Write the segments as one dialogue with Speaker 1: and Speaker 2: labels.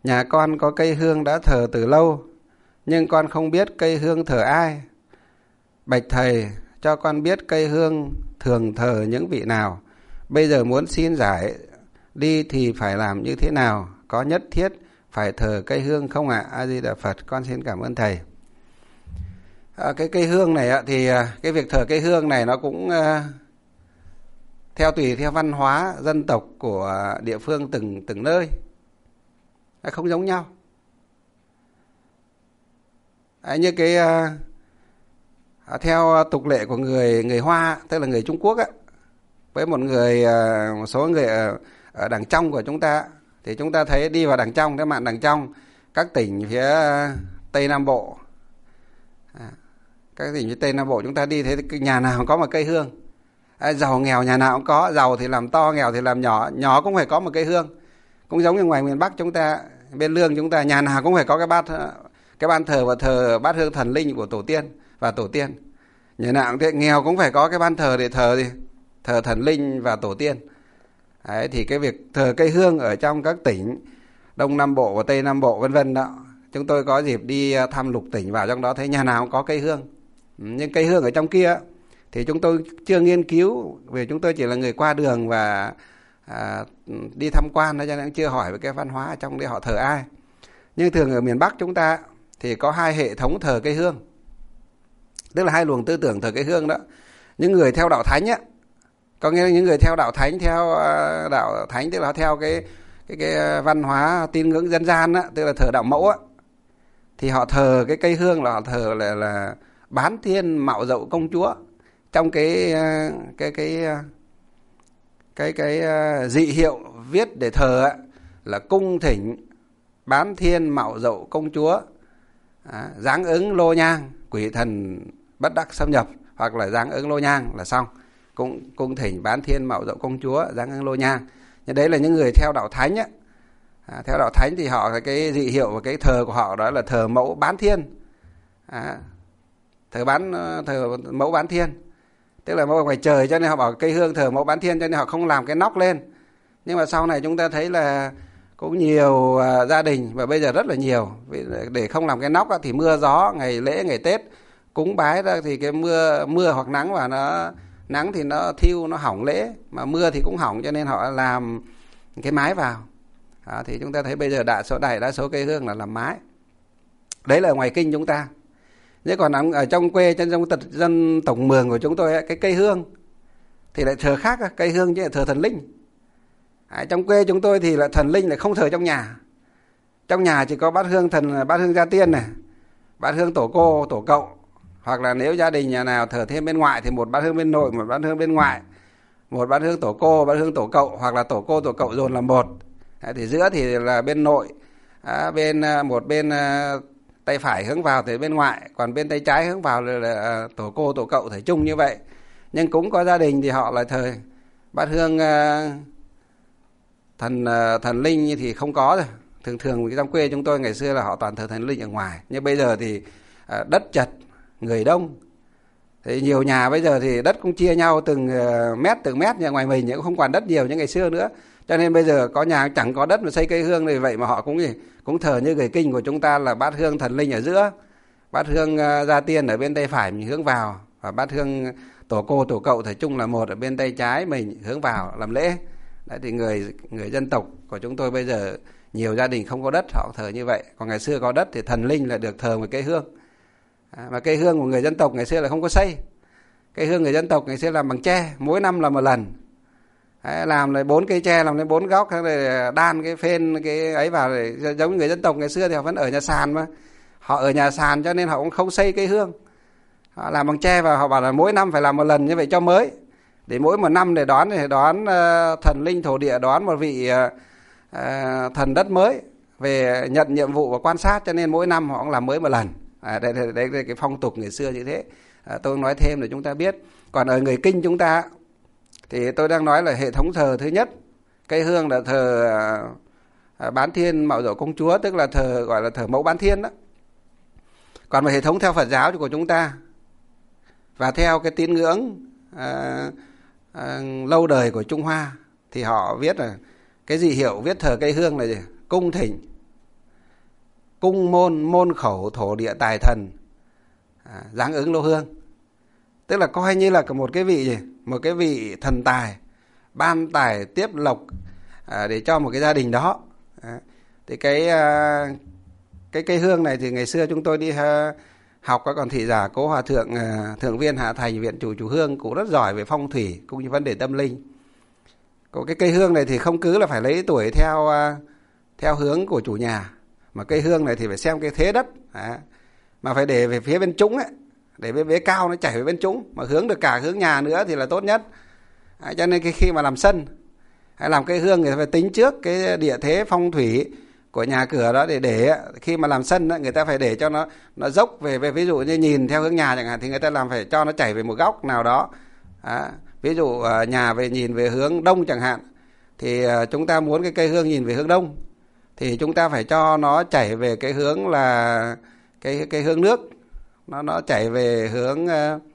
Speaker 1: Nhà con có cây hương đã thờ từ lâu, nhưng con không biết cây hương thờ ai. Bạch thầy, cho con biết cây hương thường thờ những vị nào. Bây giờ muốn xin giải đi thì phải làm như thế nào? Có nhất thiết phải thờ cây hương không ạ? A Di Đà Phật. Con xin cảm ơn thầy. Cái cây hương này thì cái việc thờ cây hương này nó cũng tùy theo văn hóa dân tộc của địa phương từng nơi, không giống nhau. Như cái theo tục lệ của người Hoa, tức là người Trung Quốc với một số người ở đằng trong của chúng ta, thì chúng ta thấy đi vào đằng trong, cái mạn đằng trong các tỉnh phía Tây Nam Bộ, các tỉnh phía Tây Nam Bộ chúng ta đi thấy nhà nào cũng có một cây hương. Giàu nghèo nhà nào cũng có, giàu thì làm to, nghèo thì làm nhỏ, nhỏ cũng phải có một cây hương. Cũng giống như ngoài miền Bắc chúng ta, bên Lương chúng ta, nhà nào cũng phải có cái ban thờ và thờ bát hương thần linh của tổ tiên và tổ tiên. Nhà nào cũng thế, nghèo cũng phải có cái ban thờ để thờ thần linh và tổ tiên. Đấy, thì cái việc thờ cây hương ở trong các tỉnh Đông Nam Bộ và Tây Nam Bộ vân vân đó, chúng tôi có dịp đi thăm lục tỉnh vào trong đó thấy nhà nào cũng có cây hương. Nhưng cây hương ở trong kia thì chúng tôi chưa nghiên cứu, vì chúng tôi chỉ là người qua đường và đi tham quan, cho nên chưa hỏi về cái văn hóa trong đây họ thờ ai. Nhưng thường ở miền Bắc chúng ta thì có hai hệ thống thờ cây hương, tức là hai luồng tư tưởng thờ cây hương đó. Những người theo đạo Thánh có nghĩa là những người theo đạo Thánh, tức là theo cái văn hóa tín ngưỡng dân gian tức là thờ đạo mẫu thì họ thờ cái cây hương là họ thờ là Bán Thiên Mạo Dậu Công Chúa. Trong cái dị hiệu viết để thờ là cung thỉnh Bán Thiên Mạo Dậu Công Chúa, giáng ứng lô nhang, quỷ thần bất đắc xâm nhập, hoặc là giáng ứng lô nhang là xong. Cung thỉnh Bán Thiên Mạo Dậu Công Chúa, giáng ứng lô nhang. Nhưng đấy là những người theo đạo Thánh theo đạo Thánh thì họ cái dị hiệu và cái thờ của họ đó là thờ mẫu Bán Thiên, thờ mẫu Bán Thiên, tức là mẫu ngoài trời, cho nên họ bảo cây hương thờ mẫu Bán Thiên, cho nên họ không làm cái nóc lên. Nhưng mà sau này chúng ta thấy là cũng nhiều gia đình, và bây giờ rất là nhiều, để không làm cái nóc thì mưa gió, ngày lễ ngày Tết cúng bái ra thì cái mưa hoặc nắng, và nắng thì nó thiêu, nó hỏng lễ, mà mưa thì cũng hỏng, cho nên họ làm cái mái vào. Thì chúng ta thấy bây giờ đại đa số cây hương là làm mái. Đấy là ngoài kinh chúng ta. Thế còn ở trong quê, trong dân tộc Mường của chúng tôi cái cây hương thì lại thờ khác, cây hương chứ là thờ thần linh. Trong quê chúng tôi thì là thần linh lại không thờ trong nhà. Trong nhà chỉ có bát hương gia tiên này, bát hương tổ cô, tổ cậu, hoặc là nếu gia đình nhà nào thờ thêm bên ngoại thì một bát hương bên nội, một bát hương bên ngoại, một bát hương tổ cô, bát hương tổ cậu, hoặc là tổ cô tổ cậu dồn làm một. Thì giữa thì là bên nội, một bên tay phải hướng vào thì bên ngoại, còn bên tay trái hướng vào là tổ cô tổ cậu, thể chung như vậy. Nhưng cũng có gia đình thì họ lại thờ bát hương thần linh thì không có rồi. Thường trong quê chúng tôi ngày xưa là họ toàn thờ thần linh ở ngoài, nhưng bây giờ thì đất chật, người đông, thì nhiều nhà bây giờ thì đất cũng chia nhau từng mét, nhà ngoài mình cũng không còn đất nhiều như ngày xưa nữa, cho nên bây giờ có nhà chẳng có đất mà xây cây hương này. Vậy mà họ cũng thờ như người kinh của chúng ta là bát hương thần linh ở giữa, bát hương gia tiên ở bên tay phải mình hướng vào, và bát hương tổ cô tổ cậu thể chung là một ở bên tay trái mình hướng vào làm lễ. Đấy, thì người dân tộc của chúng tôi bây giờ nhiều gia đình không có đất họ thờ như vậy. Còn ngày xưa có đất thì thần linh là được thờ một cây hương. Mà cây hương của người dân tộc ngày xưa là không có xây. Cây hương người dân tộc ngày xưa làm bằng tre, mỗi năm làm một lần. Đấy, làm lại 4 cây tre, làm lên 4 góc, rồi đan cái phên cái ấy vào, để giống như người dân tộc ngày xưa thì họ vẫn ở nhà sàn mà. Họ ở nhà sàn cho nên họ cũng không xây cây hương. Họ làm bằng tre và họ bảo là mỗi năm phải làm một lần như vậy cho mới. Để mỗi một năm để đón thần linh thổ địa, đón một vị thần đất mới về nhận nhiệm vụ và quan sát, cho nên mỗi năm họ cũng làm mới một lần. Đây là cái phong tục ngày xưa như thế. Tôi nói thêm để chúng ta biết. Còn ở người kinh chúng ta thì tôi đang nói là hệ thống thờ thứ nhất, cây hương là thờ Bán Thiên Mạo Dậu Công Chúa, tức là gọi là thờ mẫu Bán Thiên đó. Còn về hệ thống theo Phật giáo của chúng ta và theo cái tín ngưỡng lâu đời của Trung Hoa thì họ viết là cái dị hiệu viết thờ cây hương là gì? Cung thỉnh cung môn môn khẩu thổ địa tài thần, giáng ứng lô hương. Tức là coi như là một cái vị gì? Một cái vị thần tài, ban tài tiếp lộc để cho một cái gia đình đó. Thì cái cây hương này thì ngày xưa chúng tôi đi học các còn thị giả Cố Hòa Thượng Thượng Viên Hạ Thành Viện Chủ Hương cũng rất giỏi về phong thủy cũng như vấn đề tâm linh. Có cái cây hương này thì không cứ là phải lấy tuổi theo hướng của chủ nhà, mà cây hương này thì phải xem cái thế đất, mà phải để về phía bên trũng ấy, để bên vế cao nó chảy về bên trũng, mà hướng được cả hướng nhà nữa thì là tốt nhất. Cho nên khi mà làm sân hay làm cây hương thì phải tính trước cái địa thế phong thủy của nhà cửa đó, để khi mà làm sân người ta phải để cho nó dốc về ví dụ như nhìn theo hướng nhà chẳng hạn, thì người ta làm phải cho nó chảy về một góc nào đó. Ví dụ nhà nhìn về hướng đông chẳng hạn, thì chúng ta muốn cái cây hương nhìn về hướng đông thì chúng ta phải cho nó chảy về cái hướng là cái hướng nước, nó chảy về hướng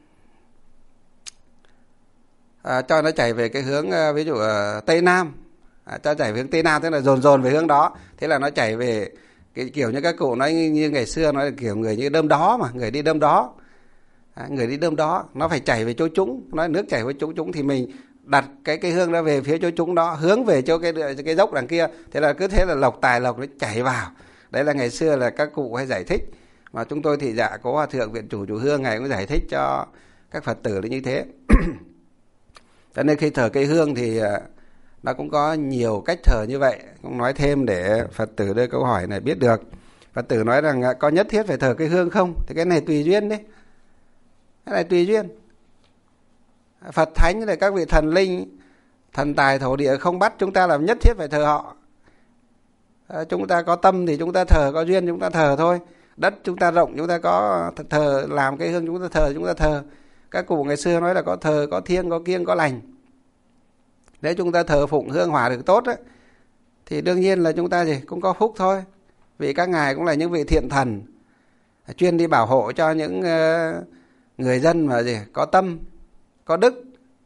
Speaker 1: cho nó chảy về cái hướng ví dụ tây nam, cho chảy về hướng tây nam, tức là dồn về hướng đó. Thế là nó chảy về cái kiểu như các cụ nói, như ngày xưa nói là kiểu người như đơm đó, mà người đi đơm đó, người đi đơm đó nó phải chảy về chỗ trũng, nói nước chảy về chỗ trũng thì mình đặt cái hương đó về phía chỗ trũng đó, hướng về chỗ cái dốc đằng kia. Thế là cứ thế là lộc tài lộc nó chảy vào. Đấy là ngày xưa là các cụ hay giải thích, mà chúng tôi thị dạ Cố Hòa Thượng Viện Chủ Hương ngài cũng giải thích cho các Phật tử là như thế. Cho nên khi thờ cây hương thì nó cũng có nhiều cách thờ như vậy. Cũng nói thêm để Phật tử đưa câu hỏi này biết được. Phật tử nói rằng có nhất thiết phải thờ cây hương không? Thì cái này tùy duyên đấy. Cái này tùy duyên. Phật thánh là các vị thần linh, thần tài thổ địa không bắt chúng ta làm nhất thiết phải thờ họ. Chúng ta có tâm thì chúng ta thờ, có duyên chúng ta thờ thôi. Đất chúng ta rộng chúng ta có thờ, làm cây hương chúng ta thờ. Các cụ ngày xưa nói là có thờ, có thiêng, có kiêng, có lành. Nếu chúng ta thờ phụng hương hỏa được tốt ấy, thì đương nhiên là chúng ta cũng có phúc thôi. Vì các ngài cũng là những vị thiện thần, chuyên đi bảo hộ cho những người dân mà có tâm, có đức.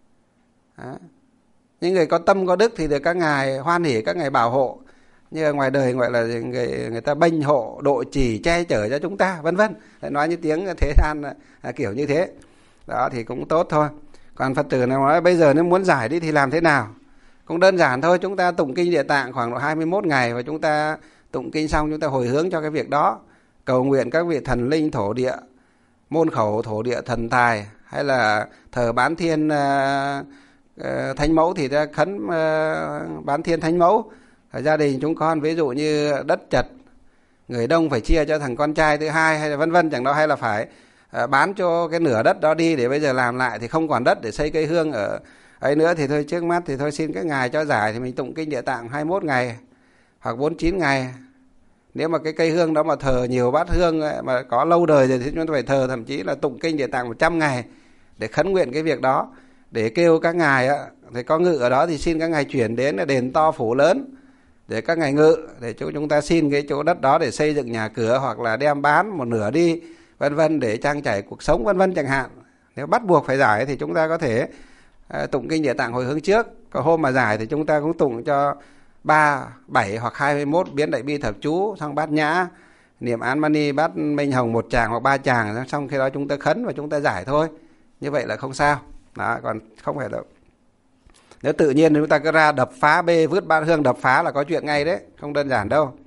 Speaker 1: Những người có tâm, có đức thì được các ngài hoan hỉ, các ngài bảo hộ. Như ở ngoài đời gọi là người ta bênh hộ, độ trì, che chở cho chúng ta, vân vân. Nói như tiếng thế gian kiểu như thế. Đó thì cũng tốt thôi. Còn Phật tử nào nói bây giờ nếu muốn giải đi thì làm thế nào? Cũng đơn giản thôi, chúng ta tụng kinh Địa Tạng khoảng độ 21 ngày, và chúng ta tụng kinh xong chúng ta hồi hướng cho cái việc đó. Cầu nguyện các vị thần linh thổ địa, môn khẩu thổ địa thần tài, hay là thờ Bán Thiên Thánh Mẫu thì ta khấn Bán Thiên Thánh Mẫu. Ở gia đình chúng con ví dụ như đất chật, người đông phải chia cho thằng con trai thứ hai, hay là vân vân chẳng đó, hay là phải bán cho cái nửa đất đó đi để bây giờ làm lại thì không còn đất để xây cây hương ở ấy nữa, thì thôi trước mắt thì thôi xin các ngài cho giải, thì mình tụng kinh Địa Tạng 21 ngày hoặc 49 ngày. Nếu mà cái cây hương đó mà thờ nhiều bát hương ấy, mà có lâu đời rồi thì chúng ta phải thờ thậm chí là tụng kinh Địa Tạng 100 ngày để khấn nguyện cái việc đó, để kêu các ngài thì có ngự ở đó thì xin các ngài chuyển đến đền to phủ lớn để các ngài ngự, để chúng ta xin cái chỗ đất đó để xây dựng nhà cửa, hoặc là đem bán một nửa đi, vân vân, để trang trải cuộc sống, vân vân chẳng hạn. Nếu bắt buộc phải giải thì chúng ta có thể tụng kinh Địa Tạng hồi hướng trước. Có hôm mà giải thì chúng ta cũng tụng cho 3, 7 hoặc 21 biến đại bi thập chú, xong bát nhã, niệm án mani, bát minh hồng 1 tràng hoặc 3 tràng, xong khi đó chúng ta khấn và chúng ta giải thôi. Như vậy là không sao. Đó, còn không phải đâu. Nếu tự nhiên chúng ta cứ ra đập phá bê, vứt bát hương đập phá là có chuyện ngay đấy, không đơn giản đâu.